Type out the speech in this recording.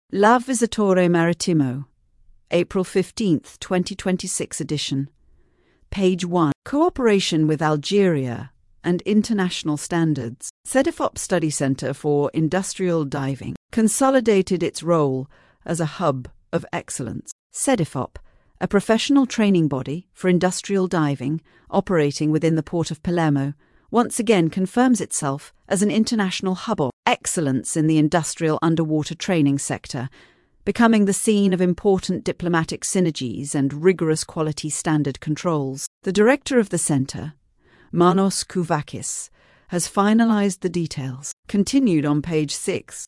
La Visitatore Marittimo, April 15, 2026 edition. Page 1. Cooperation with Algeria and international standards. CEDEFOP Study Center for Industrial Diving consolidated its role as a hub of excellence. CEDEFOP, a professional training body for industrial diving operating within the port of Palermo, once again confirms itself as an international hub of excellence in the industrial underwater training sector, becoming the scene of important diplomatic synergies and rigorous quality standard controls. The director of the centre, Manos Kouvakis, has finalised the details. Continued on page 6.